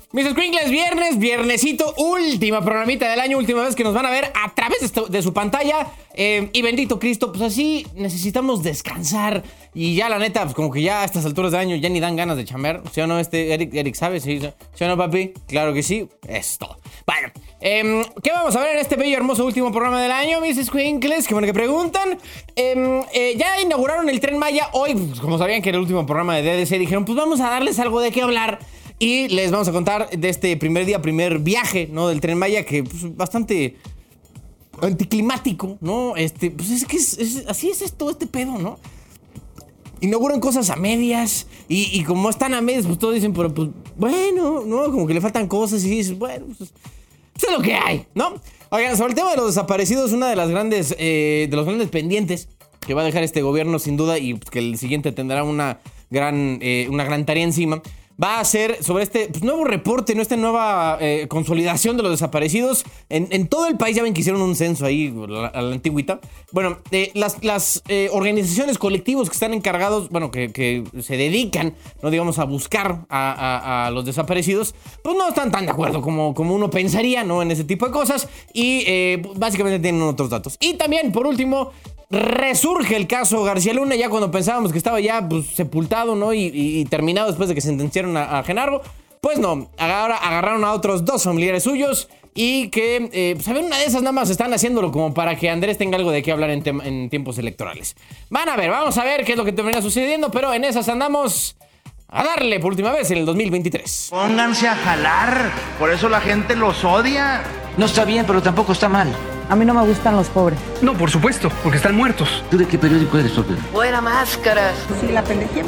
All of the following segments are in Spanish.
Mis escuincles, viernesito, última programita del año, última vez que nos van a ver a través de su pantalla. Y bendito Cristo, pues así necesitamos descansar. Y ya la neta, pues como que ya a estas alturas del año ya ni dan ganas de chambear. ¿Sí o no, Eric sabe? ¿Sí o no, papi? Claro que sí, es todo. Bueno, ¿qué vamos a ver en este bello, hermoso último programa del año, mis escuincles? Qué bueno que preguntan. Ya inauguraron el Tren Maya. Hoy, pues, como sabían que era el último programa de DDC, dijeron, pues vamos a darles algo de qué hablar. Y les vamos a contar de este primer viaje, ¿no? Del Tren Maya, que pues, bastante anticlimático, ¿no? Pues es que así es todo este pedo, ¿no? Inauguran cosas a medias y como están a medias, pues todos dicen, pero pues bueno, ¿no? Como que le faltan cosas y dices, bueno, pues es lo que hay, ¿no? Oigan, sobre el tema de los desaparecidos, una de las grandes, de los grandes pendientes que va a dejar este gobierno sin duda y pues, que el siguiente tendrá una gran tarea encima. Va a ser sobre este nuevo reporte, ¿no? Esta nueva consolidación de los desaparecidos. En todo el país ya ven que hicieron un censo ahí a la antigüita. Bueno, las organizaciones, colectivos que están encargados, bueno, que se dedican, no digamos, a buscar a los desaparecidos, pues no están tan de acuerdo como uno pensaría, ¿no? En ese tipo de cosas. Y básicamente tienen otros datos. Y también, por último, resurge el caso García Luna, ya cuando pensábamos que estaba ya pues, sepultado, ¿no? Y terminado después de que sentenciaron a Genaro. Pues no, ahora agarraron a otros dos familiares suyos y que, pues a ver, una de esas nada más están haciéndolo como para que Andrés tenga algo de qué hablar en tiempos electorales. Vamos a ver qué es lo que termina sucediendo, pero en esas andamos a darle por última vez en el 2023. Pónganse a jalar, por eso la gente los odia. No está bien, pero tampoco está mal. A mí no me gustan los pobres. No, por supuesto, porque están muertos. ¿Tú de qué periódico eres, Sócrates? Fuera máscaras. Sí, la pendejé.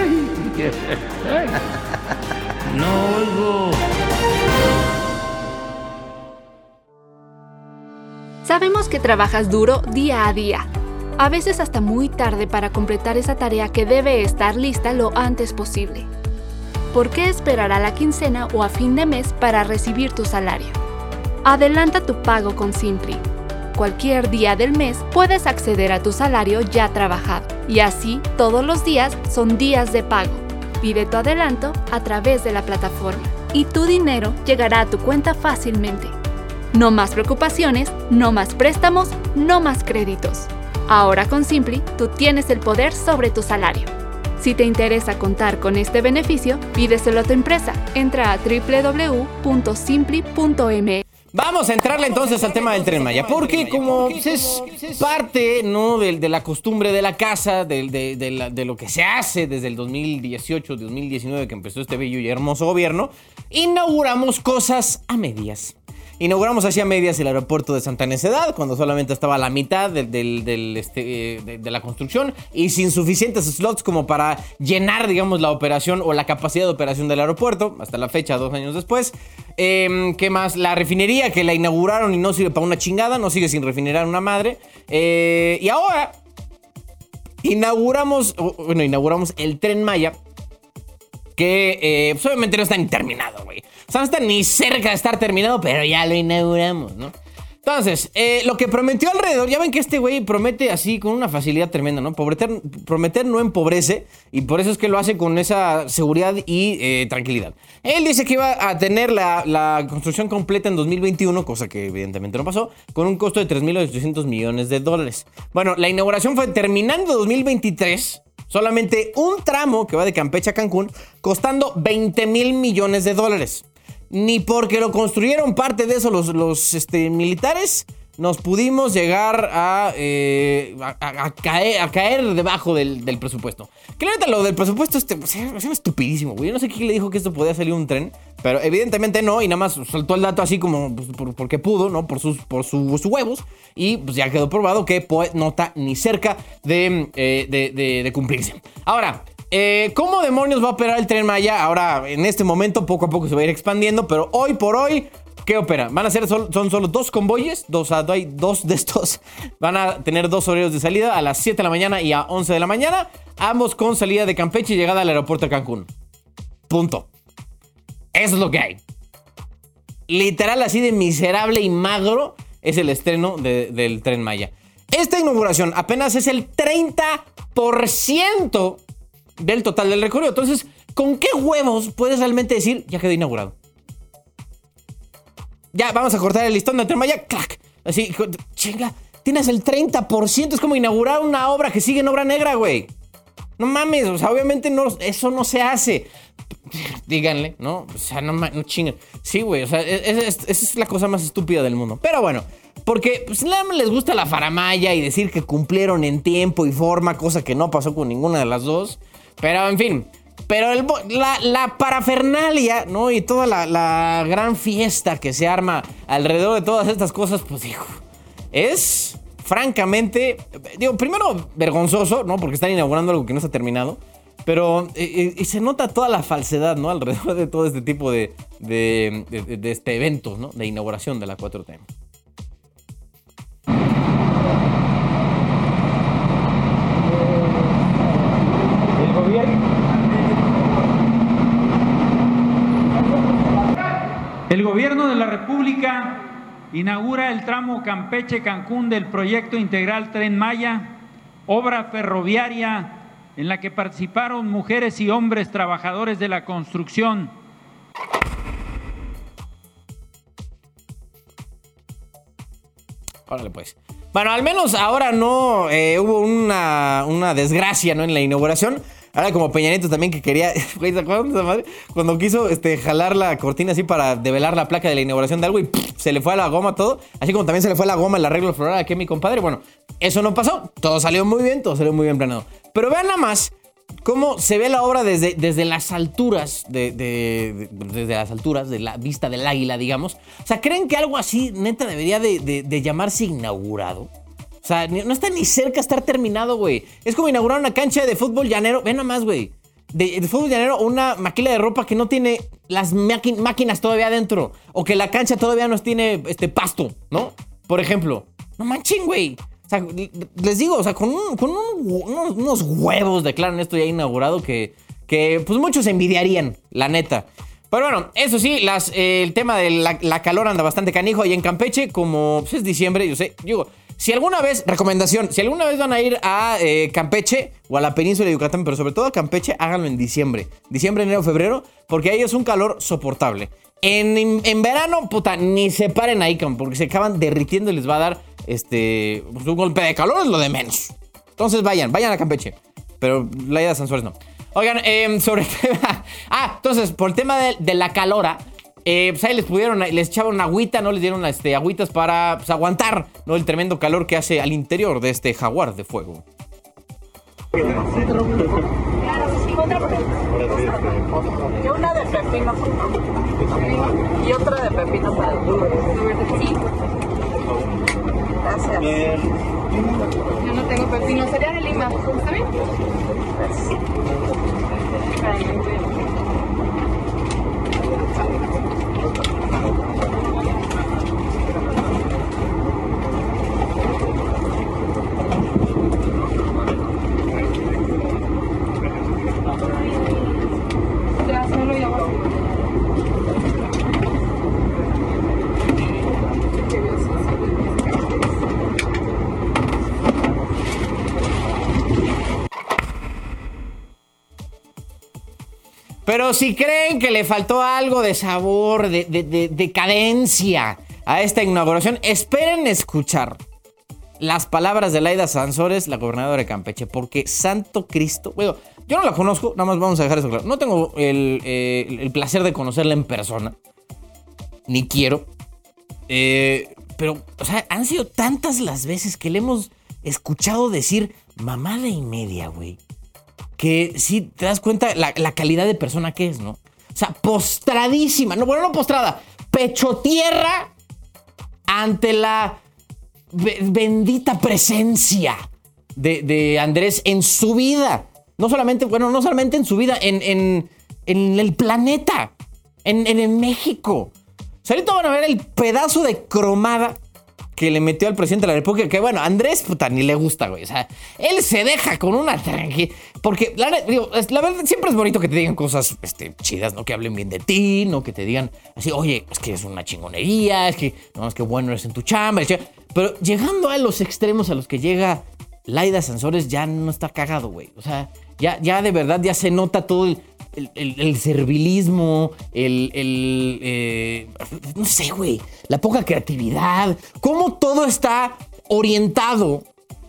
No oigo. Sabemos que trabajas duro día a día, a veces hasta muy tarde para completar esa tarea que debe estar lista lo antes posible. ¿Por qué esperar a la quincena o a fin de mes para recibir tu salario? Adelanta tu pago con Simply. Cualquier día del mes puedes acceder a tu salario ya trabajado y así todos los días son días de pago. Pide tu adelanto a través de la plataforma y tu dinero llegará a tu cuenta fácilmente. No más preocupaciones, no más préstamos, no más créditos. Ahora con Simply tú tienes el poder sobre tu salario. Si te interesa contar con este beneficio, pídeselo a tu empresa. Entra a www.simply.me. Vamos a entrarle entonces al tema del Tren Maya, porque como es parte, ¿no? de la costumbre de la casa, de lo que se hace desde el 2018, 2019 que empezó este bello y hermoso gobierno, inauguramos cosas a medias. Inauguramos hacia medias el aeropuerto de Santa Necedad, cuando solamente estaba a la mitad de la construcción y sin suficientes slots como para llenar, digamos, la operación o la capacidad de operación del aeropuerto, hasta la fecha, 2 años después. ¿Qué más? La refinería que la inauguraron y no sirve para una chingada, no sigue sin refinerar una madre. Y ahora inauguramos el Tren Maya, que pues obviamente no está ni terminado, güey. O sea, no está ni cerca de estar terminado, pero ya lo inauguramos, ¿no? Entonces, lo que prometió alrededor, ya ven que este güey promete así con una facilidad tremenda, ¿no? Prometer no empobrece, y por eso es que lo hace con esa seguridad y tranquilidad. Él dice que iba a tener la construcción completa en 2021, cosa que evidentemente no pasó, con un costo de $3,800 millones. Bueno, la inauguración fue terminando 2023. Solamente un tramo que va de Campeche a Cancún costando $20,000 millones. Ni porque lo construyeron parte de eso los militares nos pudimos llegar a caer debajo del presupuesto. Que la neta, lo del presupuesto es estupidísimo, güey. Yo no sé quién le dijo que esto podía salir un tren, pero evidentemente no, y nada más soltó el dato así como pues, porque pudo, ¿no? Por sus huevos, y pues ya quedó probado que no está ni cerca de cumplirse. Ahora, ¿cómo demonios va a operar el Tren Maya? Ahora, en este momento, poco a poco se va a ir expandiendo, pero hoy por hoy, ¿qué opera? Son solo 2 convoyes, hay 2 de estos. Van a tener 2 horarios de salida a las 7 de la mañana y a 11 de la mañana, ambos con salida de Campeche y llegada al aeropuerto de Cancún. Punto. Eso es lo que hay. Literal, así de miserable y magro es el estreno del Tren Maya. Esta inauguración apenas es el 30% del total del recorrido. Entonces, ¿con qué huevos puedes realmente decir ya quedó inaugurado? ya, vamos a cortar el listón de Tren Maya, clac. Así, chinga, tienes el 30%, es como inaugurar una obra que sigue en obra negra, güey. No mames, o sea, obviamente no, eso no se hace. Díganle, ¿no? O sea, no chinguen. Sí, güey, o sea, esa es la cosa más estúpida del mundo. Pero bueno, porque pues, les gusta la faramalla y decir que cumplieron en tiempo y forma, cosa que no pasó con ninguna de las dos. Pero, en fin, pero la parafernalia, ¿no? Y toda la gran fiesta que se arma alrededor de todas estas cosas, pues, hijo, es... francamente, digo, primero vergonzoso, ¿no? Porque están inaugurando algo que no está terminado. Pero y se nota toda la falsedad, ¿no? Alrededor de todo este tipo de este evento, ¿no? De inauguración de la 4T. El gobierno de la República inaugura el tramo Campeche-Cancún del proyecto integral Tren Maya, obra ferroviaria en la que participaron mujeres y hombres trabajadores de la construcción. Órale, pues. Bueno, al menos ahora no hubo una desgracia, ¿no? En la inauguración. Ahora como Peña Nieto también que quería... ¿Se acuerdan de esa madre? Cuando quiso jalar la cortina así para develar la placa de la inauguración de algo y se le fue a la goma todo. Así como también se le fue a la goma el arreglo floral aquí a mi compadre. Bueno, eso no pasó. Todo salió muy bien planeado. Pero vean nada más cómo se ve la obra desde las alturas, desde las alturas de la vista del águila, digamos. O sea, ¿creen que algo así neta debería de llamarse inaugurado? O sea, no está ni cerca de estar terminado, güey. Es como inaugurar una cancha de fútbol llanero. Ven nada más, güey. De fútbol llanero, una maquila de ropa que no tiene las máquinas todavía adentro. O que la cancha todavía no tiene pasto, ¿no? Por ejemplo. No manchen, güey. O sea, les digo, o sea, con unos huevos declaran esto ya inaugurado que pues muchos envidiarían, la neta. Pero bueno, eso sí, el tema de la calor anda bastante canijo ahí en Campeche. Como pues, es diciembre, yo sé, digo... Si alguna vez, recomendación, si alguna vez van a ir a Campeche o a la península de Yucatán, pero sobre todo a Campeche, háganlo en diciembre. Diciembre, enero, febrero, porque ahí es un calor soportable. En verano, puta, ni se paren ahí, porque se acaban derritiendo y les va a dar pues un golpe de calor, es lo de menos. Entonces vayan a Campeche. Pero Laida Sansores no. Oigan, sobre el tema... entonces, por el tema de la calora... pues ahí les echaban una agüita, ¿no? Les dieron agüitas para pues, aguantar, ¿no? El tremendo calor que hace al interior de este jaguar de fuego. Una de pepino y otra de pepino para el dulce. Sí. Gracias. Yo no tengo pepino, sería de lima. ¿Está bien? Gracias. Pero si creen que le faltó algo de sabor, de cadencia a esta inauguración, esperen escuchar las palabras de Laida Sansores, la gobernadora de Campeche, porque santo Cristo, bueno, yo no la conozco, nada más vamos a dejar eso claro. No tengo el placer de conocerla en persona, ni quiero, pero, o sea, han sido tantas las veces que le hemos escuchado decir mamada y media, güey. Que sí te das cuenta la calidad de persona que es, ¿no? O sea, postradísima. No, bueno, no postrada. Pecho tierra ante la bendita presencia de Andrés en su vida. No solamente en su vida, en el planeta. En México. O sea, ahorita van a ver el pedazo de cromada que le metió al presidente de la República, que bueno, Andrés, puta, ni le gusta, güey. O sea, él se deja con una tranquilidad. Porque, la verdad, siempre es bonito que te digan cosas chidas, ¿no? Que hablen bien de ti, ¿no? Que te digan así, oye, es que es una chingonería, es que bueno eres en tu chamba. Pero llegando a los extremos a los que llega Laida Sansores, ya no está cagado, güey. O sea, ya de verdad, ya se nota todo el servilismo, no sé, güey, la poca creatividad, cómo todo está orientado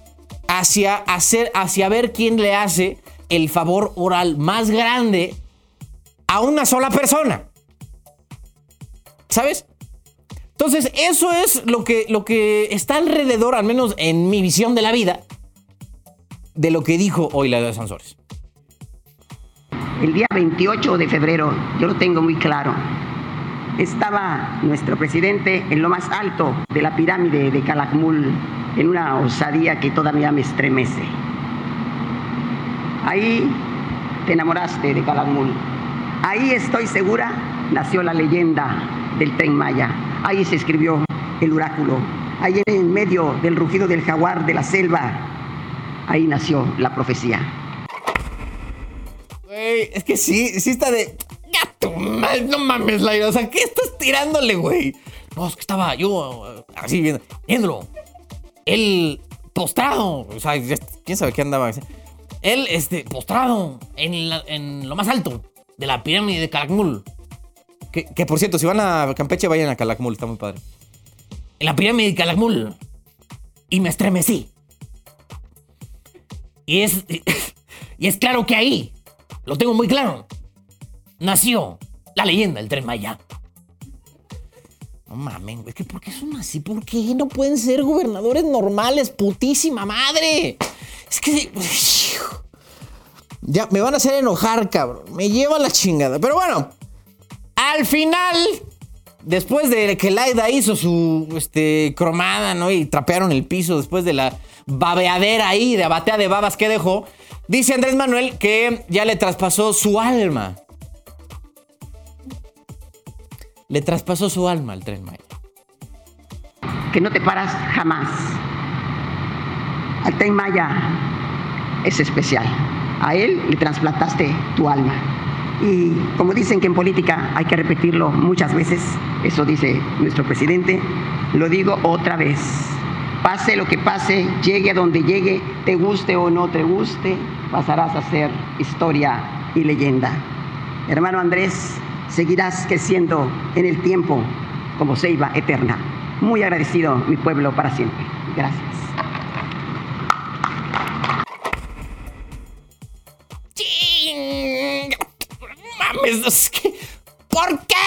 hacia ver quién le hace el favor oral más grande a una sola persona. ¿Sabes? Entonces, eso es lo que está alrededor, al menos en mi visión de la vida, de lo que dijo hoy Laida Sansores. El día 28 de febrero, yo lo tengo muy claro, estaba nuestro presidente en lo más alto de la pirámide de Calakmul, en una osadía que todavía me estremece. Ahí te enamoraste de Calakmul. Ahí, estoy segura, nació la leyenda del Tren Maya. Ahí se escribió el oráculo. Ahí en medio del rugido del jaguar de la selva, ahí nació la profecía. Güey, es que sí está de... ¡Gato! No mames, Laida. O sea, ¿qué estás tirándole, güey? No, es que estaba yo así viéndolo. Él postrado. O sea, quién sabe qué andaba. Él, postrado en lo más alto de la pirámide de Calakmul. Que por cierto, si van a Campeche, vayan a Calakmul. Está muy padre. En la pirámide de Calakmul. Y me estremecí. Y es claro que ahí, lo tengo muy claro, nació la leyenda del Tren Maya. No mames, güey, ¿por qué son así? ¿Por qué no pueden ser gobernadores normales? ¡Putísima madre! Es que... ya, me van a hacer enojar, cabrón. Me lleva la chingada. Pero bueno, al final, después de que Laida hizo su cromada, ¿no? Y trapearon el piso después de la babeadera ahí, de batea de babas que dejó, dice Andrés Manuel que ya le traspasó su alma. Le traspasó su alma al Tren Maya. Que no te paras jamás. Al Tren Maya es especial. A él le trasplantaste tu alma. Y como dicen que en política hay que repetirlo muchas veces, eso dice nuestro presidente, lo digo otra vez. Pase lo que pase, llegue a donde llegue, te guste o no te guste, pasarás a ser historia y leyenda. Hermano Andrés, seguirás creciendo en el tiempo como ceiba eterna. Muy agradecido, mi pueblo, para siempre. Gracias. Mames, es que, ¿por qué?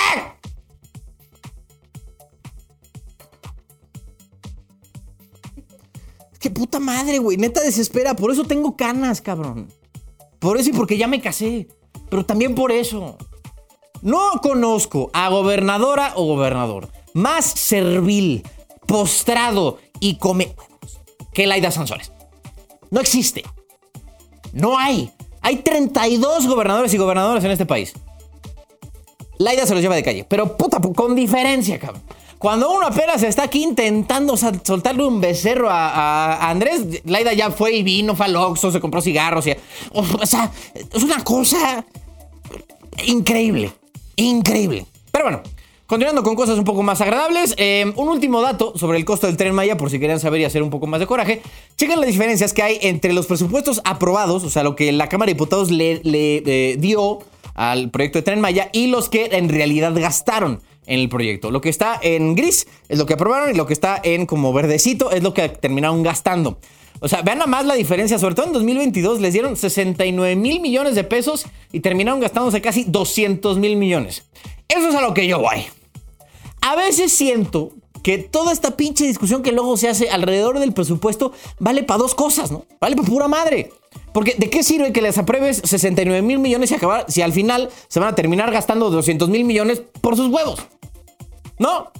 ¡Qué puta madre, güey! Neta desespera. Por eso tengo canas, cabrón. Por eso y porque ya me casé. Pero también por eso. No conozco a gobernadora o gobernador más servil, postrado y come que Laida Sansores. No existe. No hay. Hay 32 gobernadores y gobernadoras en este país. Laida se los lleva de calle. Pero puta, con diferencia, cabrón. Cuando uno apenas está aquí intentando soltarle un becerro a Andrés, Laida ya fue y vino, fue al Oxxo, se compró cigarros. O sea, es una cosa increíble. Increíble. Pero bueno, continuando con cosas un poco más agradables, un último dato sobre el costo del Tren Maya, por si querían saber y hacer un poco más de coraje. Chequen las diferencias que hay entre los presupuestos aprobados, o sea, lo que la Cámara de Diputados le dio al proyecto de Tren Maya, y los que en realidad gastaron en el proyecto. Lo que está en gris es lo que aprobaron y lo que está en como verdecito es lo que terminaron gastando. O sea, vean nada más la diferencia. Sobre todo en 2022 les dieron 69 mil millones de pesos y terminaron gastándose casi 200 mil millones. Eso es a lo que yo voy. A veces siento que toda esta pinche discusión que luego se hace alrededor del presupuesto vale para dos cosas, ¿no? Vale para pura madre. Porque ¿de qué sirve que les apruebes 69 mil millones si al final se van a terminar gastando 200 mil millones por sus huevos? ¿No?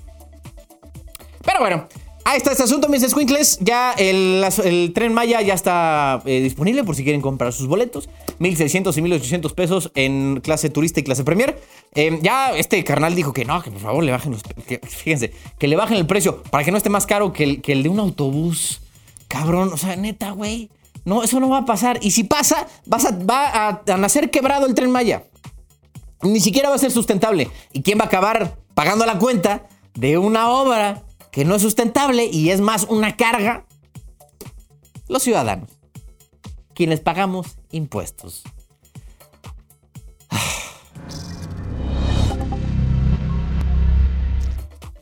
Pero bueno, ahí está este asunto, mis escuincles. Ya el Tren Maya ya está disponible por si quieren comprar sus boletos. 1,600 y 1,800 pesos en clase turista y clase premier. Ya este carnal dijo que no, que por favor le bajen fíjense, que le bajen el precio para que no esté más caro que el de un autobús. Cabrón, o sea, neta, güey. No, eso no va a pasar. Y si pasa, va a nacer quebrado el Tren Maya. Ni siquiera va a ser sustentable. ¿Y quién va a acabar pagando la cuenta de una obra que no es sustentable y es más una carga? Los ciudadanos, quienes pagamos impuestos.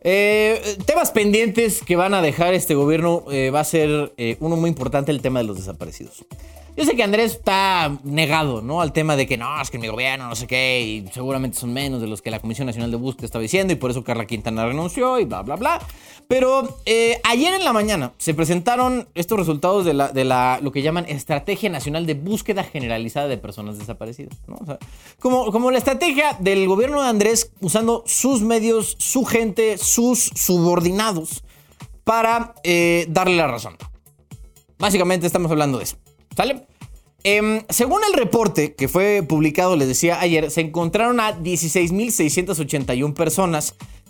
Temas pendientes que van a dejar este gobierno va a ser uno muy importante, el tema de los desaparecidos. Yo sé que Andrés está negado, ¿no? Al tema de que no, es que mi gobierno no sé qué, y seguramente son menos de los que la Comisión Nacional de Búsqueda estaba diciendo, y por eso Carla Quintana renunció y bla, bla, bla. Pero ayer en la mañana se presentaron estos resultados de lo que llaman Estrategia Nacional de Búsqueda Generalizada de Personas Desaparecidas, ¿no? O sea, como la estrategia del gobierno de Andrés usando sus medios, su gente, sus subordinados para darle la razón. Básicamente estamos hablando de eso. ¿Sale? Según el reporte que fue publicado, les decía ayer, se encontraron a 16.681 personas,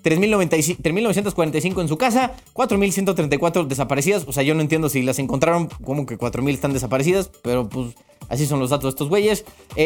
3.945 en su casa, 4.134 desaparecidas. O sea, yo no entiendo si las encontraron, como que 4.000 están desaparecidas, pero pues así son los datos de estos güeyes.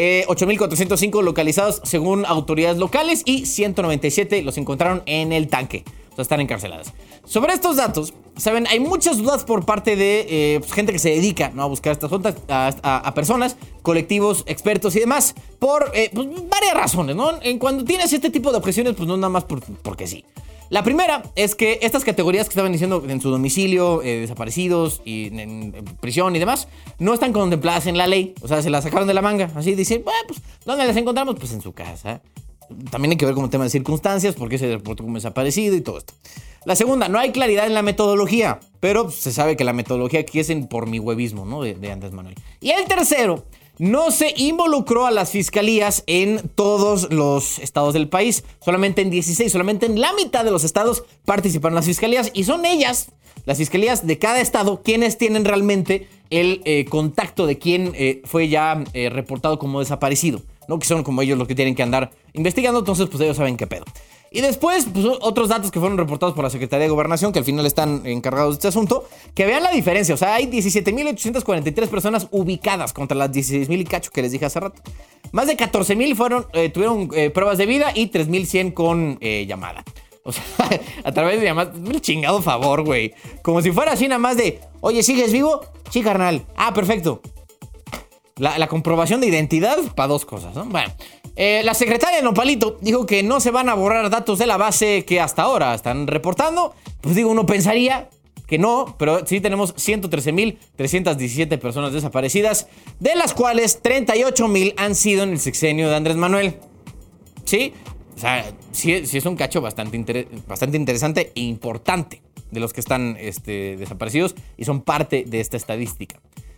8.405 localizados según autoridades locales y 197 los encontraron en el tanque. O sea, están encarceladas. Sobre estos datos, saben, hay muchas dudas por parte de gente que se dedica, ¿no?, a buscar estas juntas, a personas, colectivos, expertos y demás, por pues, varias razones, ¿no? Cuando tienes este tipo de objeciones, pues no nada más porque sí. La primera es que estas categorías que estaban diciendo en su domicilio, desaparecidos y en prisión y demás, no están contempladas en la ley. O sea, se las sacaron de la manga. Así dicen, bueno, pues, ¿dónde las encontramos? Pues en su casa. También hay que ver como tema de circunstancias, por qué se reportó como desaparecido y todo esto. La segunda, no hay claridad en la metodología, pero se sabe que la metodología aquí es por mi huevismo, ¿no?, de Andrés Manuel. Y el tercero, no se involucró a las fiscalías en todos los estados del país. Solamente en 16, solamente en la mitad de los estados participaron las fiscalías. Y son ellas, las fiscalías de cada estado, quienes tienen realmente el contacto de quién fue ya reportado como desaparecido, ¿no? Que son como ellos los que tienen que andar investigando. Entonces, pues ellos saben qué pedo. Y después, pues otros datos que fueron reportados por la Secretaría de Gobernación, que al final están encargados de este asunto, que vean la diferencia. O sea, hay 17.843 personas ubicadas contra las 16.000 y cacho que les dije hace rato. Más de 14.000 tuvieron pruebas de vida y 3.100 con llamada. O sea, a través de llamadas. Un chingado favor, güey. Como si fuera así nada más de, oye, ¿sigues vivo? Sí, carnal. Ah, perfecto. La comprobación de identidad para dos cosas, ¿no? Bueno, la secretaria de Nopalito dijo que no se van a borrar datos de la base que hasta ahora están reportando. Pues digo, uno pensaría que no, pero sí tenemos 113.317 personas desaparecidas, de las cuales 38.000 han sido en el sexenio de Andrés Manuel. ¿Sí? O sea, sí es un cacho bastante interesante e importante de los que están desaparecidos y son parte de esta estadística.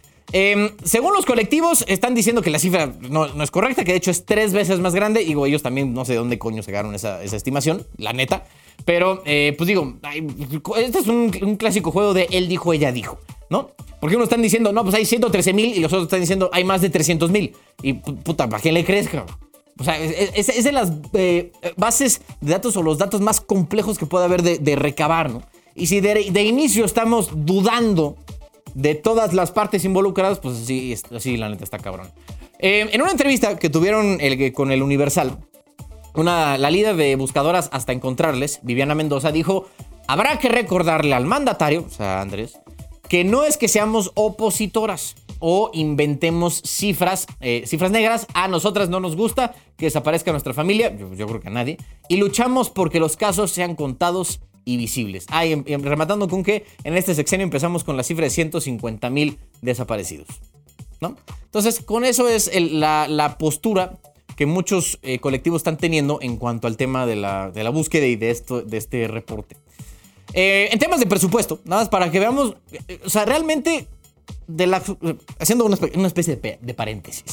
Según los colectivos, están diciendo que la cifra no es correcta, que de hecho es 3 veces más grande. Y digo, ellos también no sé de dónde coño sacaron esa estimación, la neta. Pero, pues digo, este es un clásico juego de él dijo, ella dijo, ¿no? Porque unos están diciendo, no, pues hay 113.000 y los otros están diciendo, hay más de 300.000. Y puta, ¿para quién le crees, cabrón? O sea, es de las bases de datos o los datos más complejos que puede haber de recabar, ¿no? Y si de inicio estamos dudando de todas las partes involucradas, pues sí, la neta está cabrón. En una entrevista que tuvieron con el Universal, la líder de buscadoras hasta encontrarles, Viviana Mendoza, dijo, habrá que recordarle al mandatario, o sea, Andrés, que no es que seamos opositoras o inventemos cifras negras. A nosotras no nos gusta que desaparezca nuestra familia, yo creo que a nadie, y luchamos porque los casos sean contados y visibles. Rematando con que en este sexenio empezamos con la cifra de 150.000 desaparecidos, ¿no? Entonces, con eso es la postura que muchos colectivos están teniendo en cuanto al tema de la búsqueda y de este reporte. En temas de presupuesto, nada más para que veamos, o sea, realmente, haciendo una especie de paréntesis.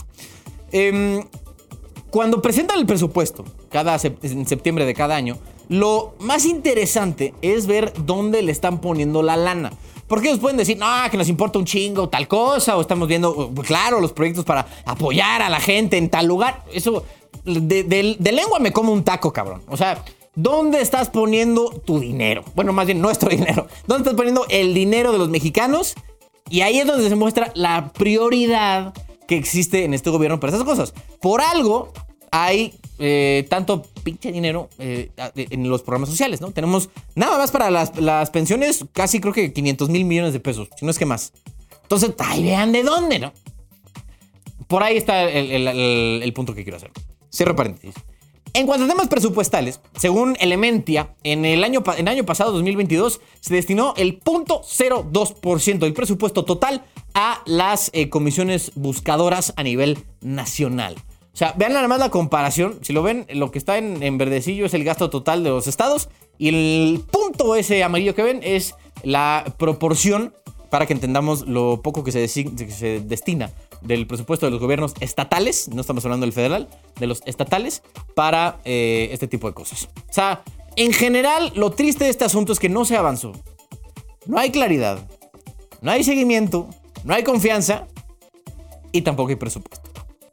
Cuando presentan el presupuesto, en septiembre de cada año, lo más interesante es ver dónde le están poniendo la lana. Porque ellos pueden decir, no, que nos importa un chingo tal cosa, o estamos viendo, claro, los proyectos para apoyar a la gente en tal lugar. Eso, de lengua me como un taco, cabrón. O sea, ¿dónde estás poniendo tu dinero? Bueno, más bien nuestro dinero. ¿Dónde estás poniendo el dinero de los mexicanos? Y ahí es donde se muestra la prioridad que existe en este gobierno para esas cosas. Por algo hay tanto pinche dinero en los programas sociales, ¿no? Tenemos nada más para las pensiones, casi creo que 500,000 millones de pesos, si no es que más. Entonces, ahí vean de dónde, ¿no? Por ahí está el punto que quiero hacer. Cierro paréntesis. En cuanto a temas presupuestales, según Elementia, en el año pasado, 2022, se destinó el 0.02% del presupuesto total a las comisiones buscadoras a nivel nacional. O sea, vean nada más la comparación. Si lo ven, lo que está en verdecillo es el gasto total de los estados y el punto ese amarillo que ven es la proporción para que entendamos lo poco que se destina del presupuesto de los gobiernos estatales, no estamos hablando del federal, de los estatales, para este tipo de cosas. O sea, en general, lo triste de este asunto es que no se avanzó. No hay claridad, no hay seguimiento, no hay confianza y tampoco hay presupuesto.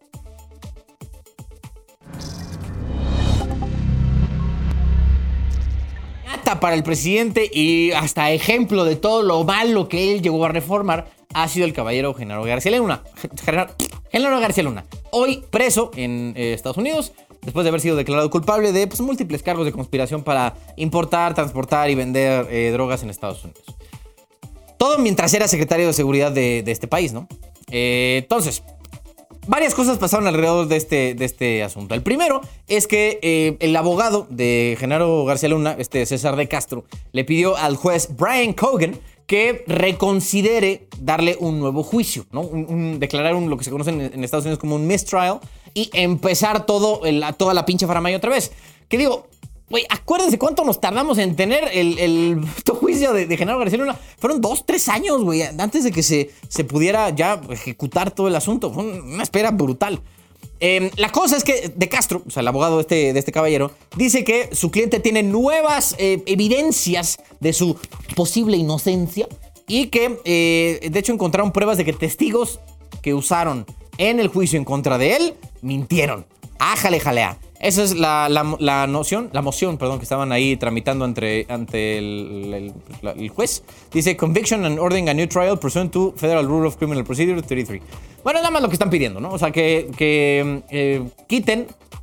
Para el presidente y hasta ejemplo de todo lo malo que él llegó a reformar ha sido el caballero Genaro García Luna. Genaro García Luna, hoy preso en Estados Unidos después de haber sido declarado culpable de múltiples cargos de conspiración para importar, transportar y vender drogas en Estados Unidos. Todo mientras era secretario de seguridad de este país, ¿no? Entonces, varias cosas pasaron alrededor de este asunto. El primero es que el abogado de Genaro García Luna, César de Castro, le pidió al juez Brian Cogan que reconsidere darle un nuevo juicio, ¿no? Declarar lo que se conoce en Estados Unidos como un mistrial y empezar toda la pinche faramaya otra vez. Que digo, güey, acuérdense cuánto nos tardamos en tener el juicio de Genaro García Luna. Fueron 2-3 años, güey, antes de que se pudiera ya ejecutar todo el asunto. Fue una espera brutal. La cosa es que De Castro, o sea, el abogado de este caballero, dice que su cliente tiene nuevas evidencias de su posible inocencia y que, de hecho, encontraron pruebas de que testigos que usaron en el juicio en contra de él mintieron. Ájale, jalea. Esa es la moción que estaban ahí tramitando ante el juez. Dice, conviction and ordering a new trial pursuant to Federal Rule of Criminal Procedure 33. Bueno, nada más lo que están pidiendo, ¿no? O sea, que quiten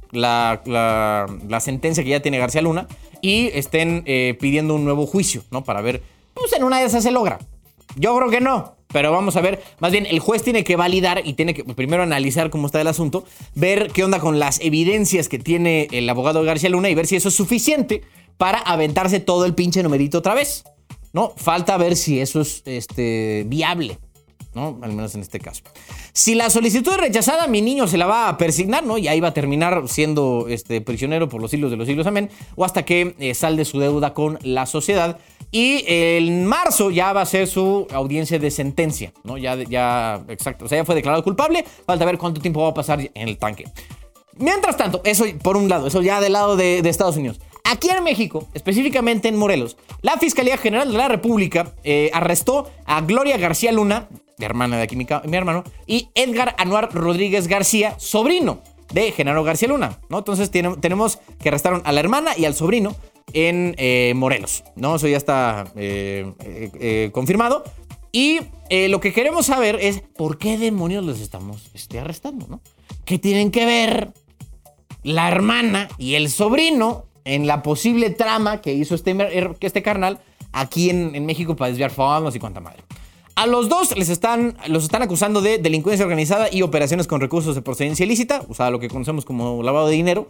la sentencia que ya tiene García Luna y estén pidiendo un nuevo juicio, ¿no? Para ver, pues en una de esas se logra. Yo creo que no. Pero vamos a ver, más bien el juez tiene que validar y tiene que primero analizar cómo está el asunto, ver qué onda con las evidencias que tiene el abogado de García Luna y ver si eso es suficiente para aventarse todo el pinche numerito otra vez, ¿no? Falta ver si eso es viable, ¿no? Al menos en este caso. Si la solicitud es rechazada, mi niño se la va a persignar, ¿no? Y ahí va a terminar siendo prisionero por los siglos de los siglos, amén. O hasta que salde su deuda con la sociedad. Y en marzo ya va a ser su audiencia de sentencia, ¿no? Ya, exacto. O sea, ya fue declarado culpable. Falta ver cuánto tiempo va a pasar en el tanque. Mientras tanto, eso por un lado, eso ya del lado de Estados Unidos. Aquí en México, específicamente en Morelos, la Fiscalía General de la República arrestó a Gloria García Luna, hermana de aquí mi hermano, y Edgar Anuar Rodríguez García, sobrino de Genaro García Luna, ¿no? Entonces tenemos que arrestaron a la hermana y al sobrino en Morelos, ¿no? Eso ya está confirmado. Y lo que queremos saber es por qué demonios los estamos arrestando, ¿no? ¿Qué tienen que ver la hermana y el sobrino en la posible trama que hizo este carnal aquí en México para desviar fondos y cuanta madre? A los dos los están acusando de delincuencia organizada y operaciones con recursos de procedencia ilícita, o sea, lo que conocemos como lavado de dinero.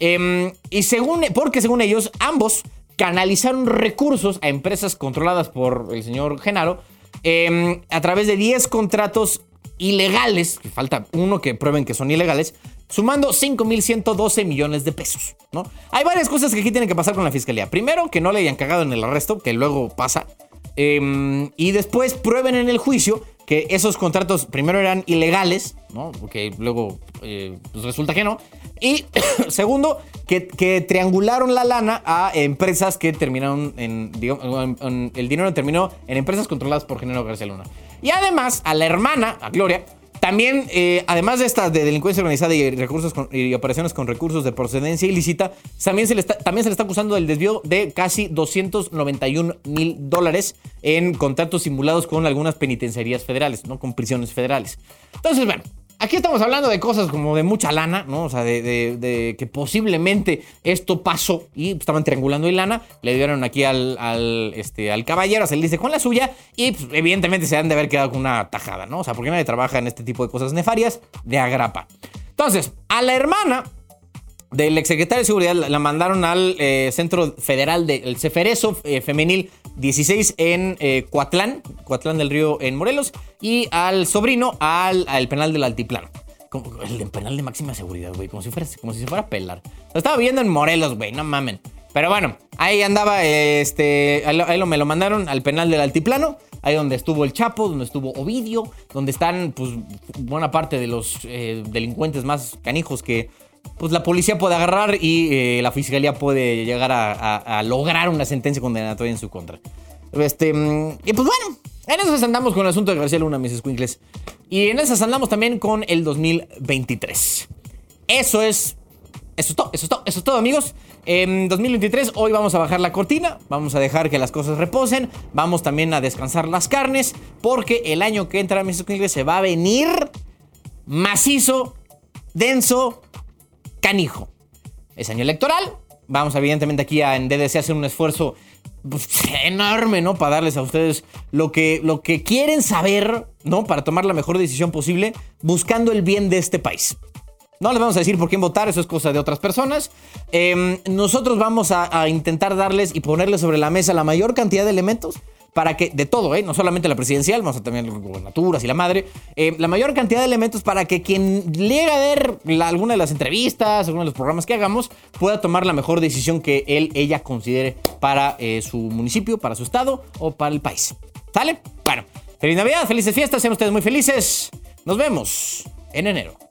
Porque según ellos, ambos canalizaron recursos a empresas controladas por el señor Genaro a través de 10 contratos ilegales, que falta uno que prueben que son ilegales, sumando 5,112 millones de pesos, ¿no? Hay varias cosas que aquí tienen que pasar con la fiscalía. Primero, que no le hayan cagado en el arresto, que luego pasa. Y después prueben en el juicio que esos contratos primero eran ilegales, ¿no? Porque luego pues resulta que no. Y segundo, que triangularon la lana a empresas que terminaron el dinero terminó en empresas controladas por Genaro García Luna. Y además, a la hermana, a Gloria, también, además de esta de delincuencia organizada y operaciones con recursos de procedencia ilícita, también se le está acusando del desvío de casi $291,000 en contratos simulados con algunas penitenciarías federales, ¿no? Con prisiones federales. Entonces, bueno, aquí estamos hablando de cosas como de mucha lana, ¿no? O sea, de que posiblemente esto pasó y estaban triangulando y lana. Le dieron aquí al caballero, se le dice con la suya y pues, evidentemente se han de haber quedado con una tajada, ¿no? O sea, porque nadie trabaja en este tipo de cosas nefarias de agrapa. Entonces, a la hermana del exsecretario de Seguridad la mandaron al Centro Federal del Ceferezo Femenil 16 en Coatlán del Río en Morelos, y al sobrino al penal del Altiplano. Como el penal de máxima seguridad, güey, como si se fuera a pelar. Lo estaba viendo en Morelos, güey, no mamen. Pero bueno, ahí andaba, me lo mandaron al penal del Altiplano, ahí donde estuvo el Chapo, donde estuvo Ovidio, donde están, pues, buena parte de los delincuentes más canijos que, pues, la policía puede agarrar y la fiscalía puede llegar a lograr una sentencia condenatoria en su contra. Y pues bueno, en esas andamos con el asunto de García Luna, mis escuincles. Y en esas andamos también con el 2023. Eso es todo, amigos. En 2023, hoy vamos a bajar la cortina, vamos a dejar que las cosas reposen, vamos también a descansar las carnes, porque el año que entra, mis escuincles, se va a venir macizo, denso, canijo. Es año electoral. Vamos evidentemente aquí en DDC a hacer un esfuerzo, pues, enorme, ¿no? Para darles a ustedes lo que quieren saber, ¿no? Para tomar la mejor decisión posible, buscando el bien de este país. No les vamos a decir por quién votar, eso es cosa de otras personas. Nosotros vamos a intentar darles y ponerles sobre la mesa la mayor cantidad de elementos para que, de todo, no solamente la presidencial, vamos a también las gubernaturas y la madre, la mayor cantidad de elementos para que quien llegue a ver alguna de las entrevistas, alguno de los programas que hagamos, pueda tomar la mejor decisión que ella considere para su municipio, para su estado o para el país. ¿Sale? Bueno, feliz Navidad, felices fiestas, sean ustedes muy felices. Nos vemos en enero.